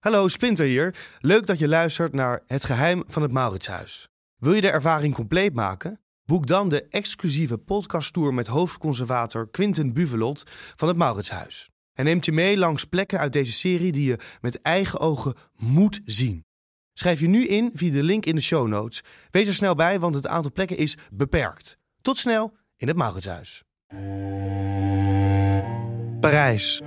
Hallo, Splinter hier. Leuk dat je luistert naar Het Geheim van het Mauritshuis. Wil je de ervaring compleet maken? Boek dan de exclusieve podcasttour met hoofdconservator Quinten Buvelot van het Mauritshuis. Hij neemt je mee langs plekken uit deze serie die je met eigen ogen moet zien. Schrijf je nu in via de link in de show notes. Wees er snel bij, want het aantal plekken is beperkt. Tot snel in het Mauritshuis. Parijs,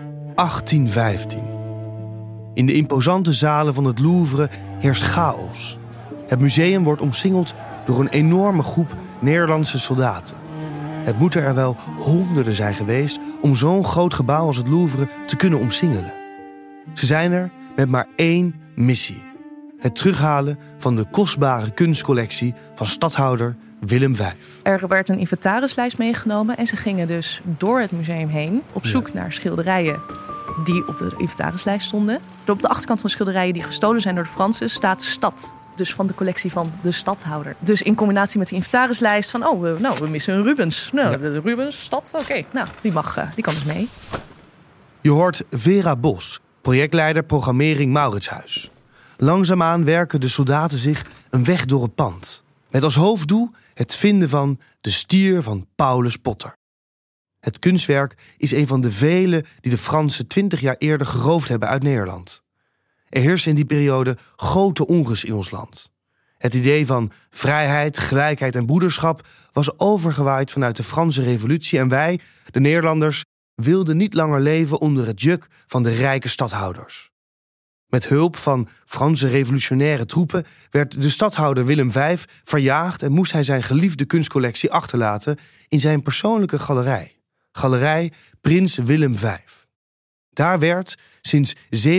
1815. In de imposante zalen van het Louvre heerst chaos. Het museum wordt omsingeld door een enorme groep Nederlandse soldaten. Het moeten er wel honderden zijn geweest om zo'n groot gebouw als het Louvre te kunnen omsingelen. Ze zijn er met maar één missie: het terughalen van de kostbare kunstcollectie van stadhouder Willem V. Er werd een inventarislijst meegenomen en ze gingen dus door het museum heen op zoek naar schilderijen die op de inventarislijst stonden. Op de achterkant van de schilderijen die gestolen zijn door de Fransen staat stad. Dus van de collectie van de stadhouder. Dus in combinatie met die inventarislijst van we missen een Rubens. De Rubens, stad, oké. Die kan dus mee. Je hoort Vera Bos, projectleider programmering Mauritshuis. Langzaamaan werken de soldaten zich een weg door het pand. Met als hoofddoel het vinden van de stier van Paulus Potter. Het kunstwerk is een van de vele die de Fransen 20 jaar eerder geroofd hebben uit Nederland. Er heerst in die periode grote onrust in ons land. Het idee van vrijheid, gelijkheid en broederschap was overgewaaid vanuit de Franse revolutie en wij, de Nederlanders, wilden niet langer leven onder het juk van de rijke stadhouders. Met hulp van Franse revolutionaire troepen werd de stadhouder Willem V verjaagd en moest hij zijn geliefde kunstcollectie achterlaten in zijn persoonlijke galerij. Galerij Prins Willem V. Daar werd sinds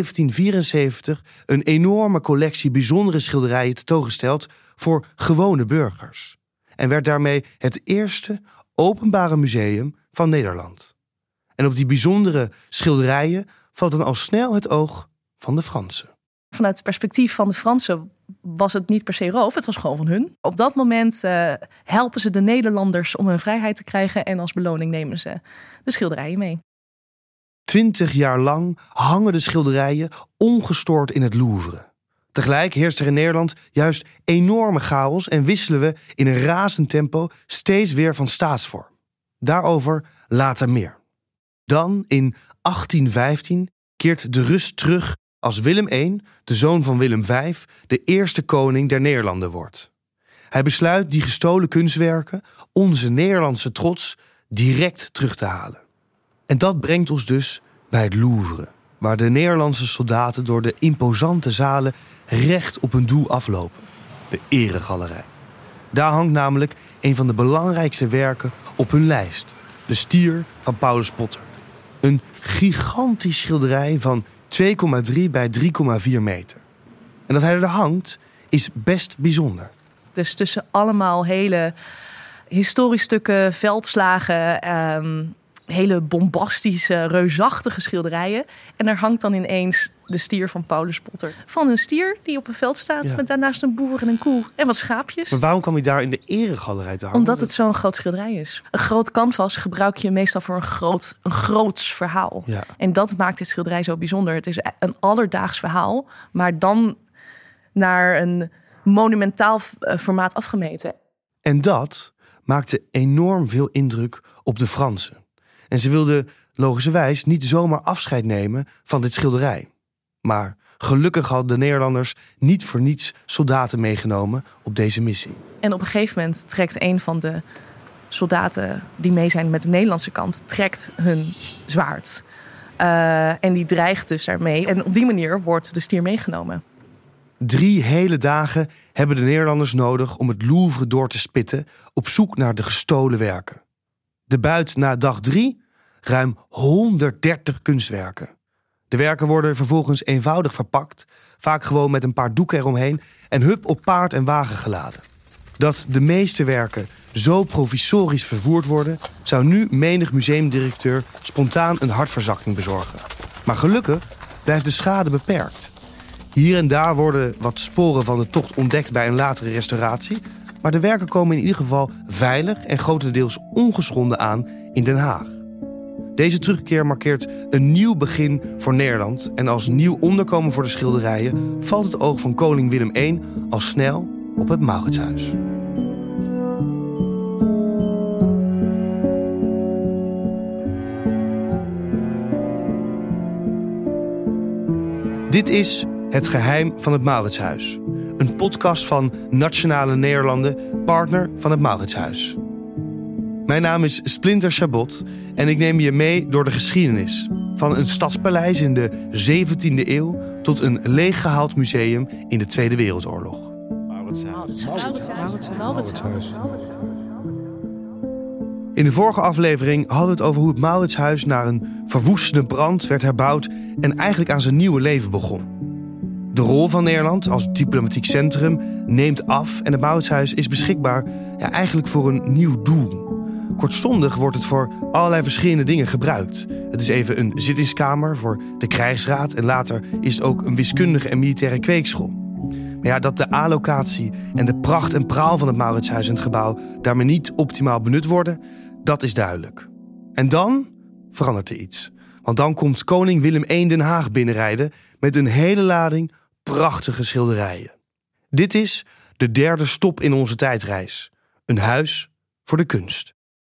1774 een enorme collectie bijzondere schilderijen tentoongesteld voor gewone burgers. En werd daarmee het eerste openbare museum van Nederland. En op die bijzondere schilderijen valt dan al snel het oog van de Fransen. Vanuit het perspectief van de Fransen was het niet per se roof, het was gewoon van hun. Op dat moment helpen ze de Nederlanders om hun vrijheid te krijgen en als beloning nemen ze de schilderijen mee. 20 jaar lang hangen de schilderijen ongestoord in het Louvre. Tegelijk heerst er in Nederland juist enorme chaos en wisselen we in een razend tempo steeds weer van staatsvorm. Daarover later meer. Dan, in 1815, keert de rust terug als Willem I, de zoon van Willem V, de eerste koning der Nederlanden wordt. Hij besluit die gestolen kunstwerken, onze Nederlandse trots, direct terug te halen. En dat brengt ons dus bij het Louvre, waar de Nederlandse soldaten door de imposante zalen recht op hun doel aflopen: de eregalerij. Daar hangt namelijk een van de belangrijkste werken op hun lijst: de stier van Paulus Potter. Een gigantisch schilderij van 2,3 bij 3,4 meter. En dat hij er hangt is best bijzonder. Dus tussen allemaal hele historische stukken, veldslagen, hele bombastische, reusachtige schilderijen. En er hangt dan ineens de stier van Paulus Potter. Van een stier die op een veld staat met daarnaast een boer en een koe en wat schaapjes. Maar waarom kwam hij daar in de eregalerij te hangen? Omdat het zo'n groot schilderij is. Een groot canvas gebruik je meestal voor een groots verhaal. Ja. En dat maakt dit schilderij zo bijzonder. Het is een alledaags verhaal, maar dan naar een monumentaal formaat afgemeten. En dat maakte enorm veel indruk op de Fransen. En ze wilden logischerwijs niet zomaar afscheid nemen van dit schilderij. Maar gelukkig hadden de Nederlanders niet voor niets soldaten meegenomen op deze missie. En op een gegeven moment trekt een van de soldaten die mee zijn met de Nederlandse kant, trekt hun zwaard. En die dreigt dus daarmee. En op die manier wordt de stier meegenomen. 3 hele dagen hebben de Nederlanders nodig om het Louvre door te spitten op zoek naar de gestolen werken. De buit na dag 3, ruim 130 kunstwerken. De werken worden vervolgens eenvoudig verpakt, vaak gewoon met een paar doeken eromheen en hup op paard en wagen geladen. Dat de meeste werken zo provisorisch vervoerd worden, zou nu menig museumdirecteur spontaan een hartverzakking bezorgen. Maar gelukkig blijft de schade beperkt. Hier en daar worden wat sporen van de tocht ontdekt bij een latere restauratie, maar de werken komen in ieder geval veilig en grotendeels ongeschonden aan in Den Haag. Deze terugkeer markeert een nieuw begin voor Nederland. En als nieuw onderkomen voor de schilderijen valt het oog van koning Willem I al snel op het Mauritshuis. Dit is Het Geheim van het Mauritshuis. Een podcast van Nationale Nederlanden, partner van het Mauritshuis. Mijn naam is Splinter Chabot en ik neem je mee door de geschiedenis. Van een stadspaleis in de 17e eeuw tot een leeggehaald museum in de Tweede Wereldoorlog. Mauritshuis. In de vorige aflevering hadden we het over hoe het Mauritshuis na een verwoestende brand werd herbouwd en eigenlijk aan zijn nieuwe leven begon. De rol van Nederland als diplomatiek centrum neemt af en het Mauritshuis is beschikbaar eigenlijk voor een nieuw doel. Kortstondig wordt het voor allerlei verschillende dingen gebruikt. Het is even een zittingskamer voor de krijgsraad en later is het ook een wiskundige en militaire kweekschool. Maar dat de allocatie en de pracht en praal van het Mauritshuis en het gebouw daarmee niet optimaal benut worden, dat is duidelijk. En dan verandert er iets. Want dan komt koning Willem I Den Haag binnenrijden met een hele lading prachtige schilderijen. Dit is de derde stop in onze tijdreis. Een huis voor de kunst.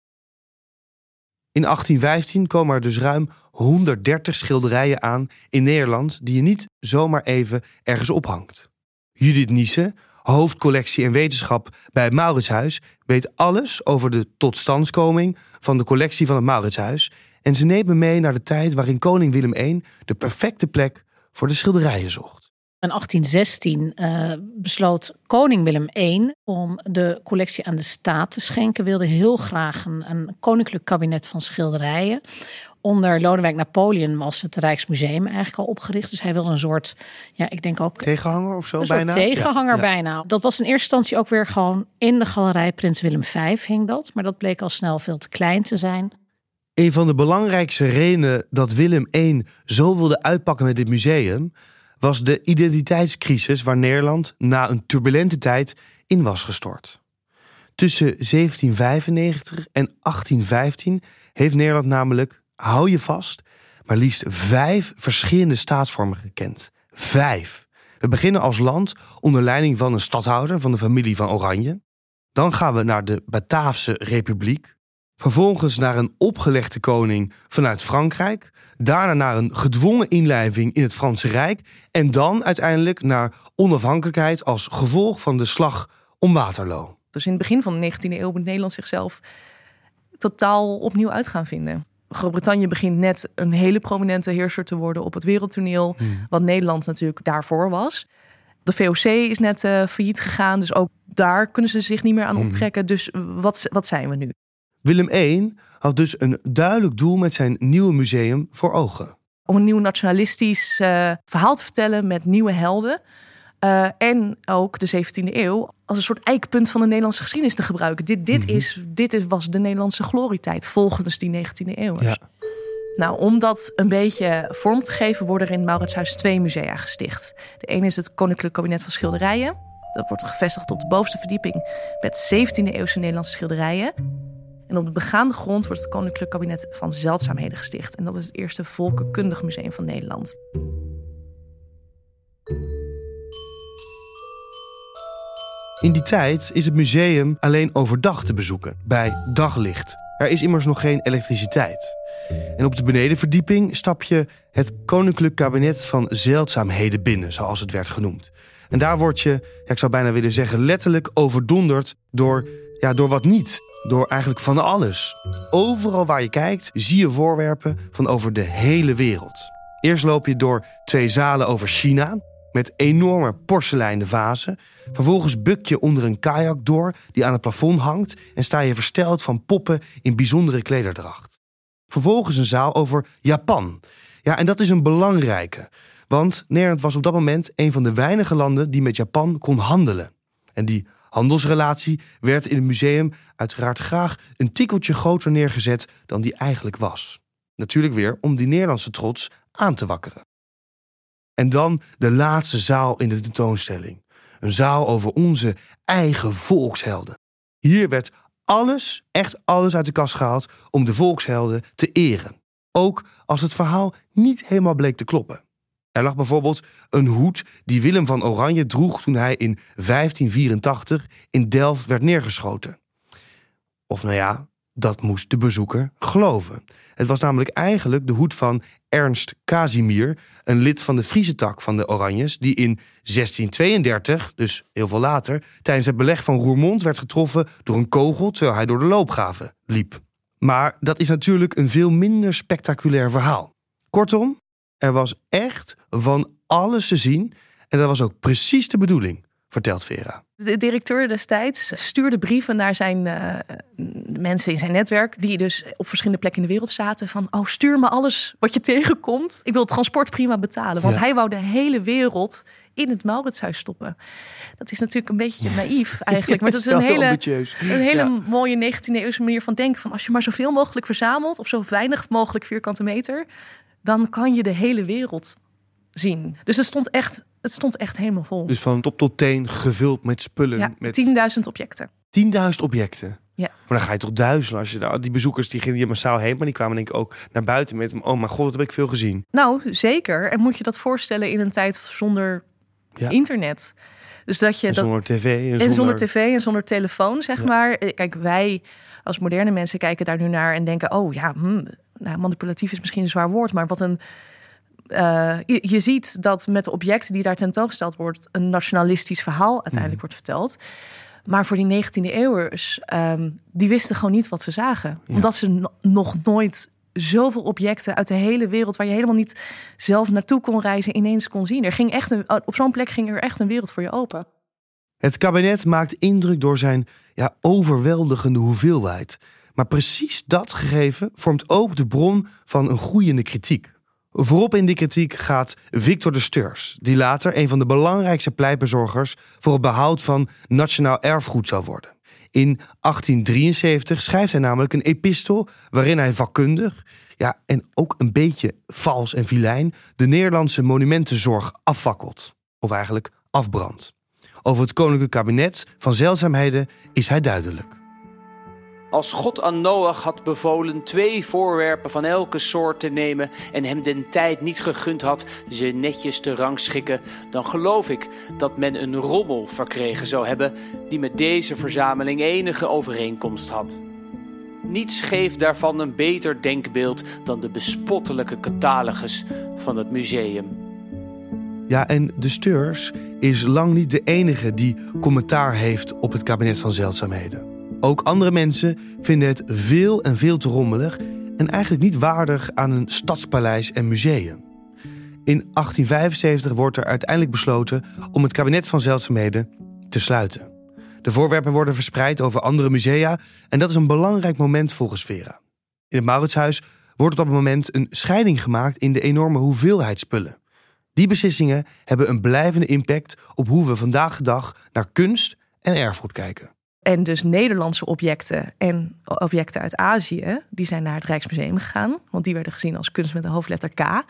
In 1815 komen er dus ruim 130 schilderijen aan in Nederland die je niet zomaar even ergens ophangt. Judith Niese, hoofdcollectie en wetenschap bij het Mauritshuis, weet alles over de totstandkoming van de collectie van het Mauritshuis en ze neemt me mee naar de tijd waarin koning Willem I de perfecte plek voor de schilderijen zocht. In 1816 besloot koning Willem I om de collectie aan de staat te schenken. Wilde heel graag een koninklijk kabinet van schilderijen. Onder Lodewijk Napoleon was het Rijksmuseum eigenlijk al opgericht. Dus hij wilde een soort, ik denk ook tegenhanger of zo een bijna. Soort tegenhanger bijna. Dat was in eerste instantie ook weer gewoon in de galerij Prins Willem V hing dat. Maar dat bleek al snel veel te klein te zijn. Een van de belangrijkste redenen dat Willem I zo wilde uitpakken met dit museum was de identiteitscrisis waar Nederland na een turbulente tijd in was gestort. Tussen 1795 en 1815 heeft Nederland namelijk, hou je vast, maar liefst 5 verschillende staatsvormen gekend. 5. We beginnen als land onder leiding van een stadhouder van de familie van Oranje. Dan gaan we naar de Bataafse Republiek. Vervolgens naar een opgelegde koning vanuit Frankrijk. Daarna naar een gedwongen inlijving in het Franse Rijk. En dan uiteindelijk naar onafhankelijkheid als gevolg van de slag om Waterloo. Dus in het begin van de 19e eeuw moet Nederland zichzelf totaal opnieuw uit gaan vinden. Groot-Brittannië begint net een hele prominente heerser te worden op het wereldtoneel. Wat Nederland natuurlijk daarvoor was. De VOC is net failliet gegaan. Dus ook daar kunnen ze zich niet meer aan onttrekken. Dus wat zijn we nu? Willem I had dus een duidelijk doel met zijn nieuwe museum voor ogen. Om een nieuw nationalistisch verhaal te vertellen met nieuwe helden. En ook de 17e eeuw als een soort eikpunt van de Nederlandse geschiedenis te gebruiken. Dit was de Nederlandse glorietijd volgens die 19e eeuw. Ja. Nou, om dat een beetje vorm te geven worden er in het Mauritshuis 2 musea gesticht. De ene is het Koninklijk Kabinet van Schilderijen. Dat wordt gevestigd op de bovenste verdieping met 17e eeuwse Nederlandse schilderijen. En op de begaande grond wordt het Koninklijk Kabinet van Zeldzaamheden gesticht. En dat is het eerste volkenkundig museum van Nederland. In die tijd is het museum alleen overdag te bezoeken, bij daglicht. Er is immers nog geen elektriciteit. En op de benedenverdieping stap je het Koninklijk Kabinet van Zeldzaamheden binnen, zoals het werd genoemd. En daar word je, ik zou bijna willen zeggen, letterlijk overdonderd door wat niet. Door eigenlijk van alles. Overal waar je kijkt zie je voorwerpen van over de hele wereld. Eerst loop je door 2 zalen over China met enorme porseleinen vazen. Vervolgens buk je onder een kajak door die aan het plafond hangt en sta je versteld van poppen in bijzondere klederdracht. Vervolgens een zaal over Japan. Ja, en dat is een belangrijke. Want Nederland was op dat moment een van de weinige landen die met Japan kon handelen. En die handelsrelatie werd in het museum uiteraard graag een tikkeltje groter neergezet dan die eigenlijk was. Natuurlijk weer om die Nederlandse trots aan te wakkeren. En dan de laatste zaal in de tentoonstelling. Een zaal over onze eigen volkshelden. Hier werd alles, echt alles uit de kast gehaald om de volkshelden te eren. Ook als het verhaal niet helemaal bleek te kloppen. Er lag bijvoorbeeld een hoed die Willem van Oranje droeg toen hij in 1584 in Delft werd neergeschoten. Of dat moest de bezoeker geloven. Het was namelijk eigenlijk de hoed van Ernst Casimir, een lid van de Friese tak van de Oranjes, die in 1632, dus heel veel later, tijdens het beleg van Roermond werd getroffen door een kogel terwijl hij door de loopgraven liep. Maar dat is natuurlijk een veel minder spectaculair verhaal. Kortom, er was echt van alles te zien en dat was ook precies de bedoeling, vertelt Vera. De directeur destijds stuurde brieven naar zijn mensen in zijn netwerk, die dus op verschillende plekken in de wereld zaten, van stuur me alles wat je tegenkomt. Ik wil het transport prima betalen. Want hij wou de hele wereld in het Mauritshuis stoppen. Dat is natuurlijk een beetje naïef eigenlijk. Maar dat is een hele mooie 19e-eeuwse manier van denken. Van als je maar zoveel mogelijk verzamelt op zo weinig mogelijk vierkante meter, dan kan je de hele wereld zien. Dus het stond echt helemaal vol. Dus van top tot teen gevuld met spullen. Ja, met 10.000 objecten. 10.000 objecten? Ja. Maar dan ga je toch duizelen. Als je die bezoekers die gingen hier massaal heen, maar die kwamen denk ik ook naar buiten met, oh mijn god, dat heb ik veel gezien. Nou, zeker. En moet je dat voorstellen in een tijd zonder internet. Dus dat je zonder tv. En zonder tv en zonder telefoon, zeg maar. Kijk, wij als moderne mensen kijken daar nu naar en denken, manipulatief is misschien een zwaar woord, maar wat een je ziet dat met de objecten die daar tentoongesteld wordt, een nationalistisch verhaal uiteindelijk wordt verteld. Maar voor die 19e eeuwers, die wisten gewoon niet wat ze zagen. Ja. Omdat ze nog nooit zoveel objecten uit de hele wereld, waar je helemaal niet zelf naartoe kon reizen, ineens kon zien. Op zo'n plek ging er echt een wereld voor je open. Het kabinet maakt indruk door zijn overweldigende hoeveelheid. Maar precies dat gegeven vormt ook de bron van een groeiende kritiek. Voorop in die kritiek gaat Victor de Steurs, die later een van de belangrijkste pleitbezorgers voor het behoud van nationaal erfgoed zou worden. In 1873 schrijft hij namelijk een epistel waarin hij vakkundig, en ook een beetje vals en vilijn, de Nederlandse monumentenzorg afvakkelt. Of eigenlijk afbrandt. Over het koninklijk kabinet van zeldzaamheden is hij duidelijk. Als God aan Noach had bevolen 2 voorwerpen van elke soort te nemen en hem den tijd niet gegund had ze netjes te rangschikken, dan geloof ik dat men een rommel verkregen zou hebben die met deze verzameling enige overeenkomst had. Niets geeft daarvan een beter denkbeeld dan de bespottelijke catalogus van het museum. Ja, en de Steurs is lang niet de enige die commentaar heeft op het kabinet van zeldzaamheden. Ook andere mensen vinden het veel en veel te rommelig en eigenlijk niet waardig aan een stadspaleis en museum. In 1875 wordt er uiteindelijk besloten om het kabinet van zeldzaamheden te sluiten. De voorwerpen worden verspreid over andere musea en dat is een belangrijk moment volgens Vera. In het Mauritshuis wordt op dat moment een scheiding gemaakt in de enorme hoeveelheid spullen. Die beslissingen hebben een blijvende impact op hoe we vandaag de dag naar kunst en erfgoed kijken. En dus Nederlandse objecten en objecten uit Azië, die zijn naar het Rijksmuseum gegaan. Want die werden gezien als kunst met de hoofdletter K.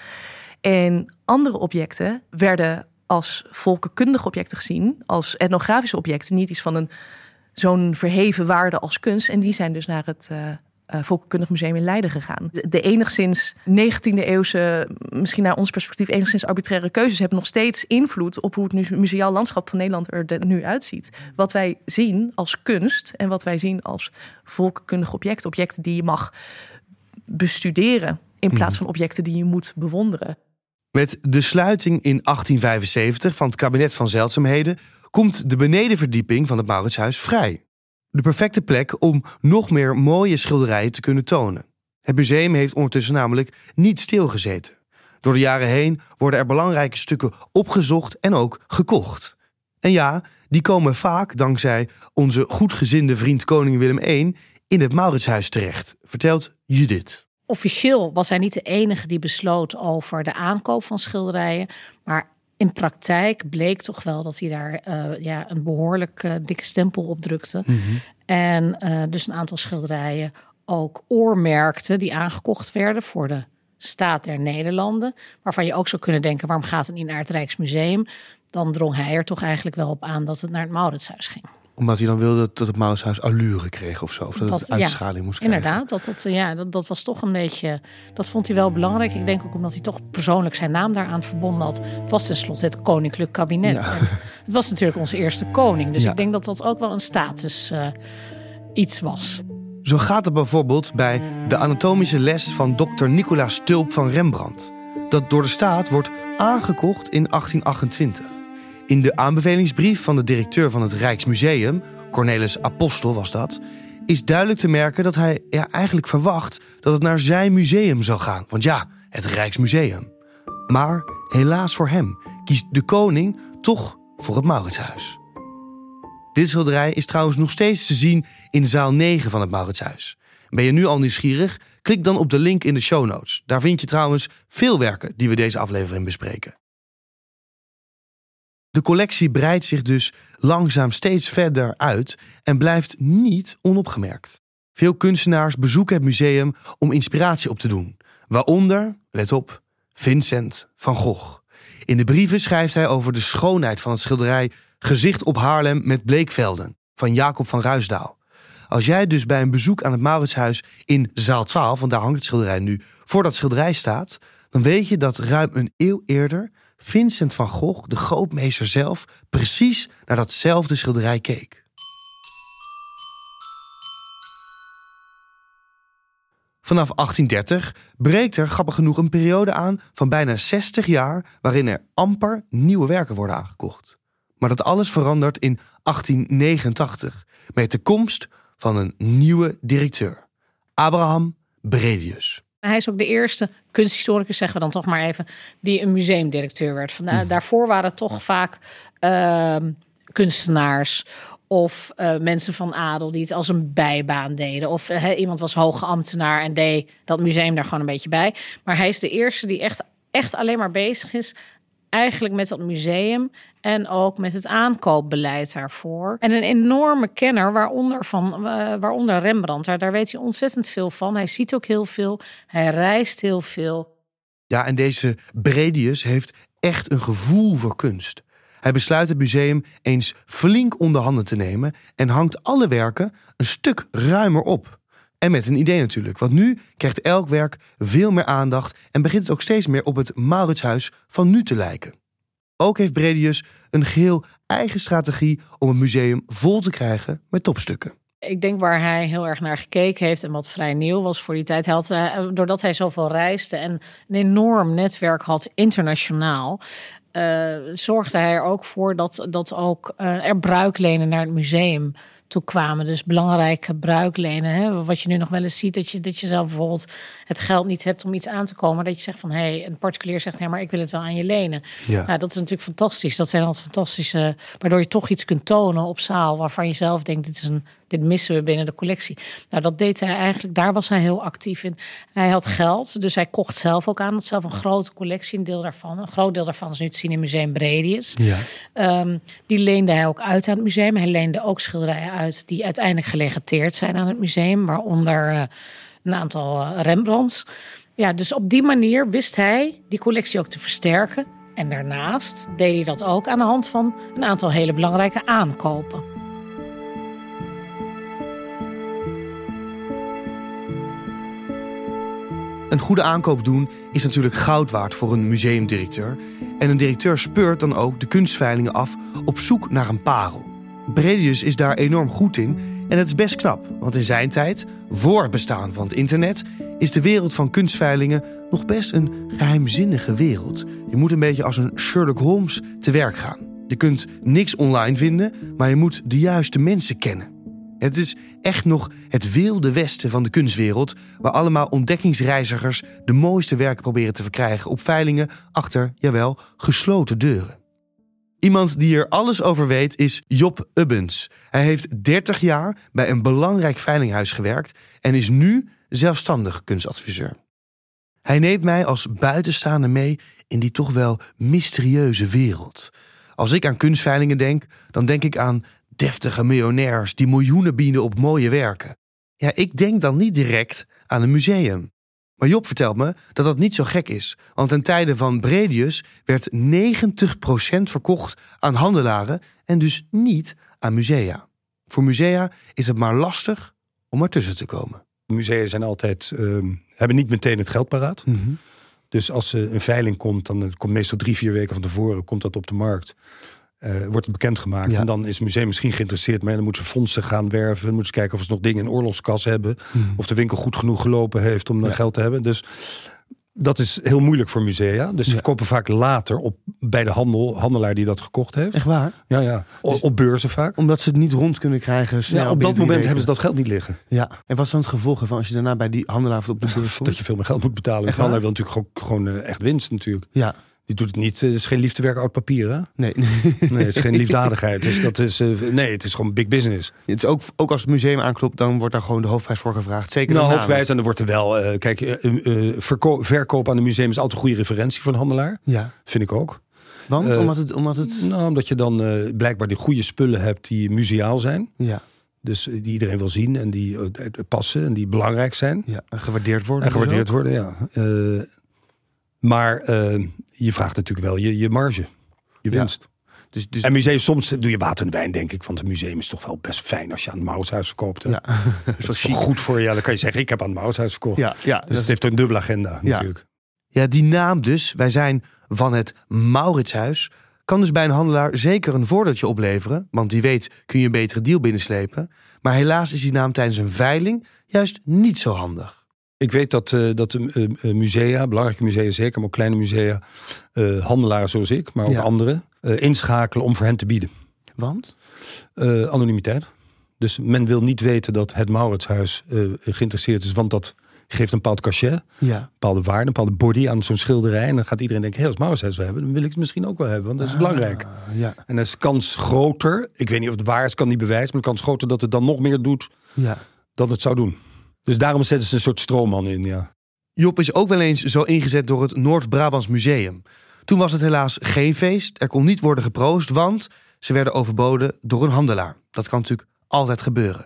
En andere objecten werden als volkenkundige objecten gezien, als etnografische objecten. Niet iets van zo'n verheven waarde als kunst. En die zijn dus naar het Volkenkundig Museum in Leiden gegaan. De enigszins 19e-eeuwse, misschien naar ons perspectief enigszins arbitraire keuzes hebben nog steeds invloed op hoe het museaal landschap van Nederland er nu uitziet. Wat wij zien als kunst en wat wij zien als volkenkundige objecten. Objecten die je mag bestuderen in plaats van objecten die je moet bewonderen. Met de sluiting in 1875 van het kabinet van zeldzaamheden komt de benedenverdieping van het Mauritshuis vrij. De perfecte plek om nog meer mooie schilderijen te kunnen tonen. Het museum heeft ondertussen namelijk niet stilgezeten. Door de jaren heen worden er belangrijke stukken opgezocht en ook gekocht. En ja, die komen vaak dankzij onze goedgezinde vriend koning Willem I in het Mauritshuis terecht, vertelt Judith. Officieel was hij niet de enige die besloot over de aankoop van schilderijen, maar in praktijk bleek toch wel dat hij daar een behoorlijk dikke stempel op drukte. Mm-hmm. En dus een aantal schilderijen ook oormerkte die aangekocht werden voor de staat der Nederlanden. Waarvan je ook zou kunnen denken, waarom gaat het niet naar het Rijksmuseum? Dan drong hij er toch eigenlijk wel op aan dat het naar het Mauritshuis ging. Omdat hij dan wilde dat het Mauritshuis allure kreeg of zo. Of dat het uitstraling moest krijgen. Inderdaad, dat was toch een beetje... Dat vond hij wel belangrijk. Ik denk ook omdat hij toch persoonlijk zijn naam daaraan verbonden had. Het was tenslotte het koninklijk kabinet. Ja. En het was natuurlijk onze eerste koning. Dus ik denk dat dat ook wel een status iets was. Zo gaat het bijvoorbeeld bij de anatomische les van dokter Nicolaas Tulp van Rembrandt. Dat door de staat wordt aangekocht in 1828. In de aanbevelingsbrief van de directeur van het Rijksmuseum, Cornelis Apostel was dat, is duidelijk te merken dat hij eigenlijk verwacht dat het naar zijn museum zou gaan. Want ja, het Rijksmuseum. Maar helaas voor hem kiest de koning toch voor het Mauritshuis. Dit schilderij is trouwens nog steeds te zien in zaal 9 van het Mauritshuis. Ben je nu al nieuwsgierig? Klik dan op de link in de show notes. Daar vind je trouwens veel werken die we deze aflevering bespreken. De collectie breidt zich dus langzaam steeds verder uit en blijft niet onopgemerkt. Veel kunstenaars bezoeken het museum om inspiratie op te doen. Waaronder, let op, Vincent van Gogh. In de brieven schrijft hij over de schoonheid van het schilderij Gezicht op Haarlem met bleekvelden van Jacob van Ruisdael. Als jij dus bij een bezoek aan het Mauritshuis in zaal 12, want daar hangt het schilderij nu, voor dat schilderij staat, dan weet je dat ruim een eeuw eerder Vincent van Gogh, de grootmeester zelf, precies naar datzelfde schilderij keek. Vanaf 1830 breekt er grappig genoeg een periode aan van bijna 60 jaar waarin er amper nieuwe werken worden aangekocht. Maar dat alles verandert in 1889 met de komst van een nieuwe directeur, Abraham Bredius. Hij is ook de eerste kunsthistoricus, zeggen we dan toch maar even, die een museumdirecteur werd. Daarvoor waren het toch vaak kunstenaars of mensen van adel die het als een bijbaan deden. Of iemand was hoge ambtenaar en deed dat museum daar gewoon een beetje bij. Maar hij is de eerste die echt alleen maar bezig is eigenlijk met dat museum en ook met het aankoopbeleid daarvoor. En een enorme kenner, waaronder Rembrandt. Daar weet hij ontzettend veel van. Hij ziet ook heel veel. Hij reist heel veel. Ja, en deze Bredius heeft echt een gevoel voor kunst. Hij besluit het museum eens flink onder handen te nemen en hangt alle werken een stuk ruimer op. En met een idee natuurlijk, want nu krijgt elk werk veel meer aandacht en begint het ook steeds meer op het Mauritshuis van nu te lijken. Ook heeft Bredius een geheel eigen strategie om het museum vol te krijgen met topstukken. Ik denk waar hij heel erg naar gekeken heeft en wat vrij nieuw was voor die tijd. Doordat hij zoveel reisde en een enorm netwerk had internationaal, zorgde hij er ook voor dat ook er bruiklenen naar het museum toe kwamen. Dus belangrijke bruiklenen. Hè? Wat je nu nog wel eens ziet, dat je zelf bijvoorbeeld het geld niet hebt om iets aan te komen. Dat je zegt van, een particulier zegt, maar ik wil het wel aan je lenen. Ja. Nou, dat is natuurlijk fantastisch. Dat zijn altijd fantastische, waardoor je toch iets kunt tonen op zaal waarvan je zelf denkt, dit missen we binnen de collectie. Nou, dat deed hij eigenlijk, daar was hij heel actief in. Hij had geld, dus hij kocht zelf ook aan. Had zelf een grote collectie, een groot deel daarvan is nu te zien in Museum Bredius. Ja. Die leende hij ook uit aan het museum. Hij leende ook schilderijen uit die uiteindelijk gelegateerd zijn aan het museum, waaronder een aantal Rembrandts. Ja, dus op die manier wist hij die collectie ook te versterken. En daarnaast deed hij dat ook aan de hand van een aantal hele belangrijke aankopen. Een goede aankoop doen is natuurlijk goud waard voor een museumdirecteur. En een directeur speurt dan ook de kunstveilingen af op zoek naar een parel. Bredius is daar enorm goed in en het is best knap. Want in zijn tijd, voor het bestaan van het internet, is de wereld van kunstveilingen nog best een geheimzinnige wereld. Je moet een beetje als een Sherlock Holmes te werk gaan. Je kunt niks online vinden, maar je moet de juiste mensen kennen. Het is echt nog het wilde westen van de kunstwereld, waar allemaal ontdekkingsreizigers de mooiste werken proberen te verkrijgen op veilingen achter, jawel, gesloten deuren. Iemand die er alles over weet is Job Ubbens. Hij heeft 30 jaar bij een belangrijk veilinghuis gewerkt en is nu zelfstandig kunstadviseur. Hij neemt mij als buitenstaander mee in die toch wel mysterieuze wereld. Als ik aan kunstveilingen denk, dan denk ik aan deftige miljonairs die miljoenen bieden op mooie werken. Ja, ik denk dan niet direct aan een museum. Maar Job vertelt me dat dat niet zo gek is. Want ten tijde van Bredius werd 90% verkocht aan handelaren en dus niet aan musea. Voor musea is het maar lastig om ertussen te komen. Musea zijn altijd, hebben niet meteen het geld paraat. Mm-hmm. Dus als een veiling komt, dan komt meestal 3-4 weken van tevoren komt dat op de markt. Wordt het bekendgemaakt. Ja. En dan is het museum misschien geïnteresseerd. Maar dan moeten ze fondsen gaan werven. Dan moeten ze kijken of ze nog dingen in oorlogskas hebben. Of de winkel goed genoeg gelopen heeft om geld te hebben. Dus dat is heel moeilijk voor musea. Dus ze verkopen vaak later bij de handelaar die dat gekocht heeft. Echt waar? Ja. Op beurzen vaak. Omdat ze het niet rond kunnen krijgen snel. Ja, op dat moment hebben ze dat geld niet liggen. Ja. En wat is dan het gevolg ervan als je daarna bij die handelaar op de beurs komt? Dat je veel meer geld moet betalen. De handelaar wil natuurlijk gewoon echt winst natuurlijk. Ja. Die doet het niet. Het is geen liefdewerk oud papier, hè? Nee, het is geen liefdadigheid. Dus het is gewoon big business. Het is ook als het museum aanklopt, dan wordt daar gewoon de hoofdprijs voor gevraagd. Zeker hoofdprijs. En dan wordt er wel... verkoop aan een museum is altijd een goede referentie voor een handelaar. Ja. Vind ik ook. Want? Omdat je dan blijkbaar die goede spullen hebt die museaal zijn. Ja. Dus die iedereen wil zien en die passen en die belangrijk zijn. Ja, en gewaardeerd worden. Ja. Maar je vraagt natuurlijk wel je marge, je winst. Ja. Dus... En museum, soms doe je water in de wijn, denk ik. Want het museum is toch wel best fijn als je aan het Mauritshuis verkoopt. Hè? Ja. Dat is toch goed voor je. Dan kan je zeggen, ik heb aan het Mauritshuis verkocht. Ja, dus het heeft een dubbele agenda natuurlijk. Ja, die naam dus, wij zijn van het Mauritshuis, kan dus bij een handelaar zeker een voordeeltje opleveren. Want wie weet kun je een betere deal binnenslepen. Maar helaas is die naam tijdens een veiling juist niet zo handig. Ik weet dat de musea, belangrijke musea zeker, maar ook kleine musea, handelaren zoals ik, maar ook anderen, inschakelen om voor hen te bieden. Want? Anonimiteit. Dus men wil niet weten dat het Mauritshuis geïnteresseerd is, want dat geeft een bepaald cachet, een bepaalde waarde, een bepaalde body aan zo'n schilderij. En dan gaat iedereen denken, als Mauritshuis wil hebben, dan wil ik het misschien ook wel hebben, want dat is belangrijk. Ja. En dan is de kans groter, ik weet niet of het waar is, kan niet bewijzen, maar de kans groter dat het dan nog meer doet dan het zou doen. Dus daarom zetten ze een soort stroomman in, ja. Job is ook wel eens zo ingezet door het Noord-Brabants Museum. Toen was het helaas geen feest, er kon niet worden geproost, want ze werden overboden door een handelaar. Dat kan natuurlijk altijd gebeuren.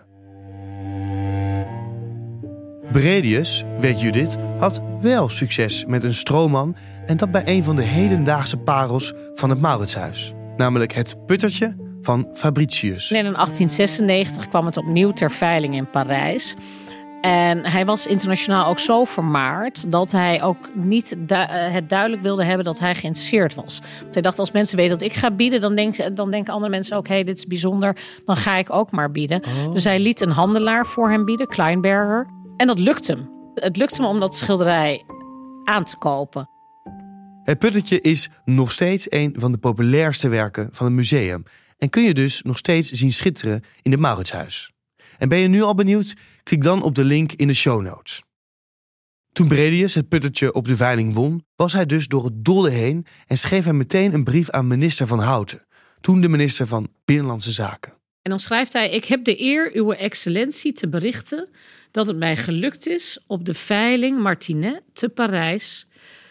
Bredius, weet Judith, had wel succes met een stroomman en dat bij een van de hedendaagse parels van het Mauritshuis. Namelijk het puttertje van Fabritius. En in 1896 kwam het opnieuw ter veiling in Parijs. En hij was internationaal ook zo vermaard dat hij ook niet het duidelijk wilde hebben dat hij geïnteresseerd was. Want hij dacht, als mensen weten dat ik ga bieden, dan denken andere mensen ook, dit is bijzonder, dan ga ik ook maar bieden. Oh. Dus hij liet een handelaar voor hem bieden, Kleinberger. En dat lukte hem. Het lukte hem om dat schilderij aan te kopen. Het puttertje is nog steeds een van de populairste werken van het museum. En kun je dus nog steeds zien schitteren in het Mauritshuis. En ben je nu al benieuwd? Klik dan op de link in de show notes. Toen Bredius het puttertje op de veiling won, was hij dus door het dolle heen en schreef hij meteen een brief aan minister Van Houten, toen de minister van Binnenlandse Zaken. En dan schrijft hij, ik heb de eer uw excellentie te berichten dat het mij gelukt is op de veiling Martinet te Parijs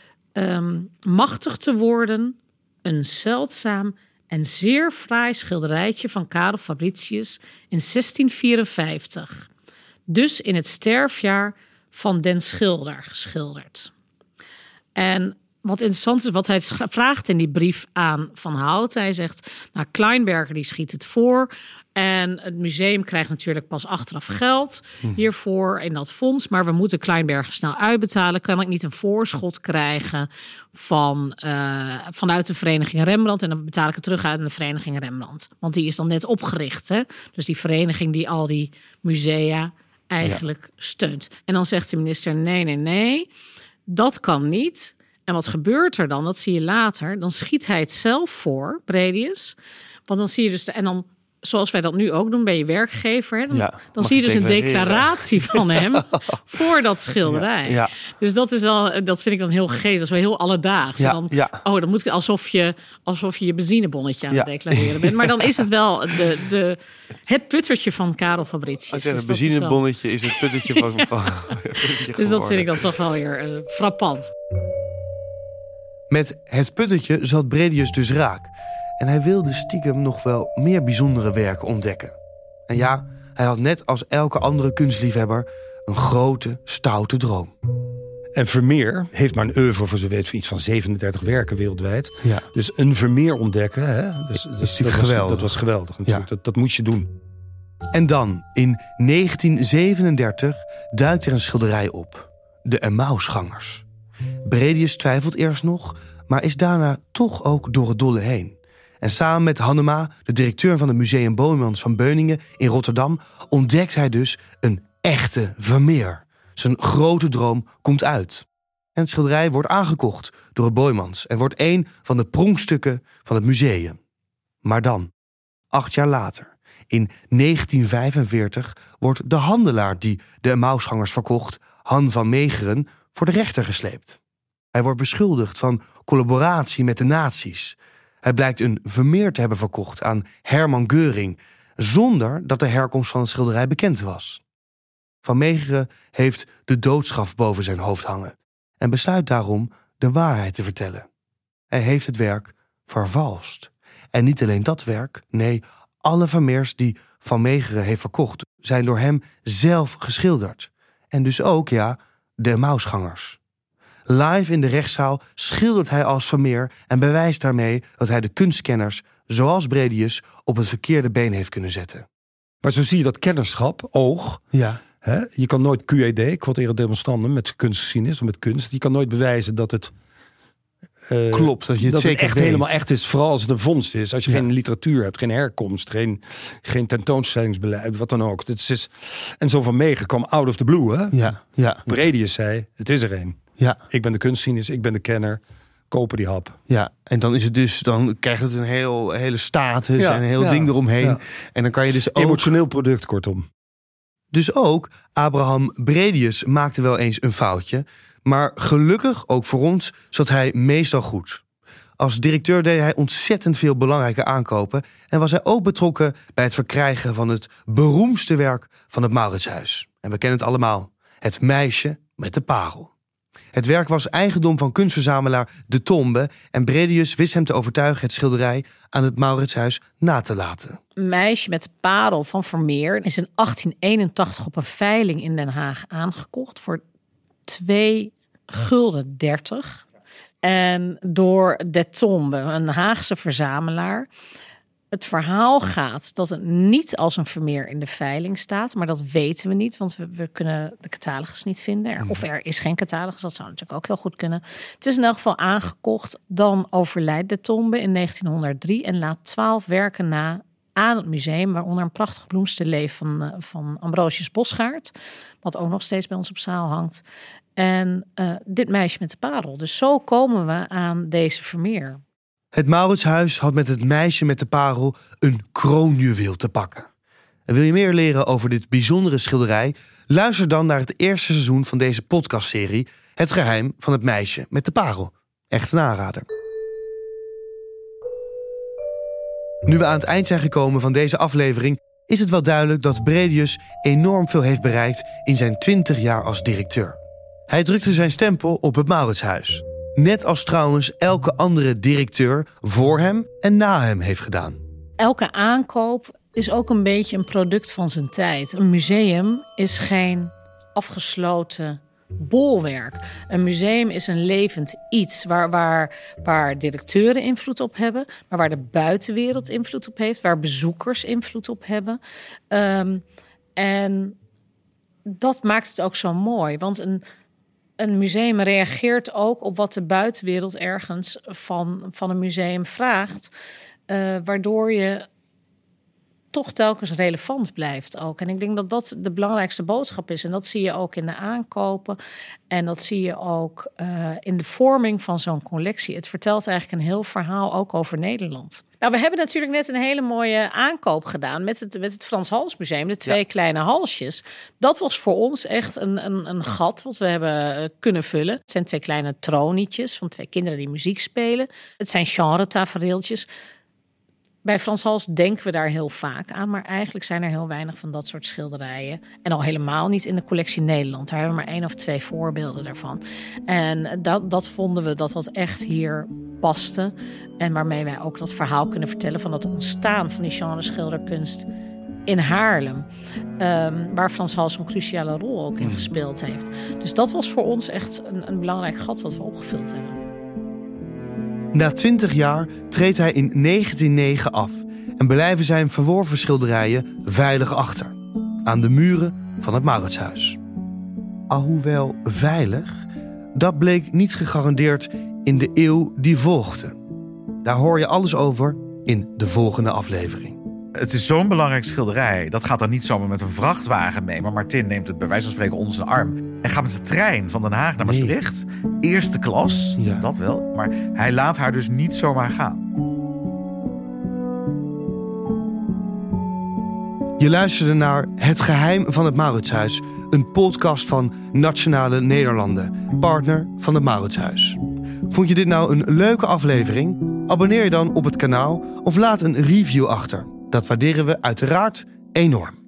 machtig te worden een zeldzaam en zeer fraai schilderijtje van Karel Fabritius in 1654. Dus in het sterfjaar van den schilder geschilderd. En wat interessant is, wat hij vraagt in die brief aan Van Houten. Hij zegt, Kleinberger die schiet het voor. En het museum krijgt natuurlijk pas achteraf geld hiervoor in dat fonds. Maar we moeten Kleinberger snel uitbetalen. Kan ik niet een voorschot krijgen vanuit de Vereniging Rembrandt? En dan betaal ik het terug uit de Vereniging Rembrandt. Want die is dan net opgericht. Hè? Dus die vereniging die al die musea eigenlijk steunt. En dan zegt de minister, nee, dat kan niet. En wat gebeurt er dan? Dat zie je later. Dan schiet hij het zelf voor, Bredius. Want dan zie je dus... En dan, zoals wij dat nu ook doen, ben je werkgever. Hè? Dan zie je dus een declaratie van hem voor dat schilderij. Ja. Dus dat is wel... Dat vind ik dan heel geestig. Dat is wel heel alledaags. Dan moet ik alsof je benzinebonnetje aan het declareren bent. Maar dan is het wel het puttertje van Karel Fabritius. Als je een benzinebonnetje is het puttertje van dus dat vind ik dan toch wel weer frappant. Met het puttertje zat Bredius dus raak. En hij wilde stiekem nog wel meer bijzondere werken ontdekken. En ja, hij had net als elke andere kunstliefhebber een grote, stoute droom. En Vermeer heeft maar een oeuvre voor zo weet van iets van 37 werken wereldwijd. Ja. Dus een Vermeer ontdekken, hè? Dat was geweldig natuurlijk. Dat moest je doen. En dan, in 1937, duikt er een schilderij op. De Emmausgangers. Bredius twijfelt eerst nog, maar is daarna toch ook door het dolle heen. En samen met Hannema, de directeur van het Museum Boijmans van Beuningen in Rotterdam, ontdekt hij dus een echte Vermeer. Zijn grote droom komt uit. En het schilderij wordt aangekocht door het Boijmans en wordt een van de pronkstukken van het museum. Maar dan, 8 jaar later, in 1945, wordt de handelaar die de Emmausgangers verkocht, Han van Meegeren, voor de rechter gesleept. Hij wordt beschuldigd van collaboratie met de nazi's. Hij blijkt een Vermeer te hebben verkocht aan Hermann Göring, zonder dat de herkomst van het schilderij bekend was. Van Meegeren heeft de doodstraf boven zijn hoofd hangen en besluit daarom de waarheid te vertellen. Hij heeft het werk vervalst. En niet alleen dat werk, nee, alle Vermeers die Van Meegeren heeft verkocht zijn door hem zelf geschilderd. En dus ook, ja, de Emmausgangers. Live in de rechtszaal schildert hij als Vermeer en bewijst daarmee dat hij de kunstkenners, zoals Bredius, op het verkeerde been heeft kunnen zetten. Maar zo zie je dat kennerschap, oog. Ja. Hè? Je kan nooit QED, quod demonstrandum, met kunstgeschiedenis of met kunst. Je kan nooit bewijzen dat het klopt, dat je het dat zeker het echt weet. helemaal echt is, vooral als het een vondst is. Als je geen literatuur hebt, geen herkomst, geen tentoonstellingsbeleid, wat dan ook. En zo Van Meegeren kwam out of the blue. Hè? Ja. Bredius zei, het is er een. Ja. Ik ben de kunstgeschiedenis, ik ben de kenner. Kopen die hap. Ja, en dan is het dus, dan krijgt het een hele status en een heel ding eromheen. Ja. En dan kan je dus ook emotioneel product, kortom. Dus ook Abraham Bredius maakte wel eens een foutje, maar gelukkig ook voor ons zat hij meestal goed. Als directeur deed hij ontzettend veel belangrijke aankopen en was hij ook betrokken bij het verkrijgen van het beroemdste werk van het Mauritshuis. En we kennen het allemaal, het meisje met de parel. Het werk was eigendom van kunstverzamelaar De Tombe en Bredius wist hem te overtuigen het schilderij aan het Mauritshuis na te laten. Meisje met de parel van Vermeer is in 1881 op een veiling in Den Haag aangekocht voor 2,30 gulden. En door De Tombe, een Haagse verzamelaar. Het verhaal gaat dat het niet als een Vermeer in de veiling staat. Maar dat weten we niet, want we kunnen de catalogus niet vinden. Of er is geen catalogus, dat zou natuurlijk ook heel goed kunnen. Het is in elk geval aangekocht. Dan overlijdt De Tombe in 1903 en laat 12 werken na aan het museum. Waaronder een prachtig bloemstilleef van Ambrosius Bosgaard. Wat ook nog steeds bij ons op zaal hangt. En dit meisje met de parel. Dus zo komen we aan deze Vermeer. Het Mauritshuis had met het meisje met de parel een kroonjuweel te pakken. En wil je meer leren over dit bijzondere schilderij? Luister dan naar het eerste seizoen van deze podcastserie Het geheim van het meisje met de parel. Echt een aanrader. Nu we aan het eind zijn gekomen van deze aflevering, is het wel duidelijk dat Bredius enorm veel heeft bereikt in zijn 20 jaar als directeur. Hij drukte zijn stempel op het Mauritshuis. Net als trouwens elke andere directeur voor hem en na hem heeft gedaan. Elke aankoop is ook een beetje een product van zijn tijd. Een museum is geen afgesloten bolwerk. Een museum is een levend iets waar directeuren invloed op hebben, maar waar de buitenwereld invloed op heeft, waar bezoekers invloed op hebben. En dat maakt het ook zo mooi, want een museum reageert ook op wat de buitenwereld ergens van een museum vraagt. Waardoor je toch telkens relevant blijft ook. En ik denk dat dat de belangrijkste boodschap is. En dat zie je ook in de aankopen. En dat zie je ook in de vorming van zo'n collectie. Het vertelt eigenlijk een heel verhaal ook over Nederland. Nou, we hebben natuurlijk net een hele mooie aankoop gedaan met het Frans Hals Museum. De 2 kleine halsjes. Dat was voor ons echt een gat wat we hebben kunnen vullen. Het zijn 2 kleine tronietjes van 2 kinderen die muziek spelen. Het zijn genre-tafereeltjes. Bij Frans Hals denken we daar heel vaak aan, maar eigenlijk zijn er heel weinig van dat soort schilderijen. En al helemaal niet in de collectie Nederland. Daar hebben we maar 1 of 2 voorbeelden daarvan. En dat vonden we dat echt hier paste. En waarmee wij ook dat verhaal kunnen vertellen van het ontstaan van die genre schilderkunst in Haarlem. Waar Frans Hals een cruciale rol ook in gespeeld heeft. Dus dat was voor ons echt een belangrijk gat wat we opgevuld hebben. Na 20 jaar treedt hij in 1909 af en blijven zijn verworven schilderijen veilig achter. Aan de muren van het Mauritshuis. Alhoewel veilig, dat bleek niet gegarandeerd in de eeuw die volgde. Daar hoor je alles over in de volgende aflevering. Het is zo'n belangrijk schilderij. Dat gaat dan niet zomaar met een vrachtwagen mee. Maar Martin neemt het bij wijze van spreken onder zijn arm. En gaat met de trein van Den Haag naar Maastricht. Eerste klas, Ja. dat wel. Maar hij laat haar dus niet zomaar gaan. Je luisterde naar Het Geheim van het Mauritshuis. Een podcast van Nationale Nederlanden. Partner van het Mauritshuis. Vond je dit nou een leuke aflevering? Abonneer je dan op het kanaal of laat een review achter. Dat waarderen we uiteraard enorm.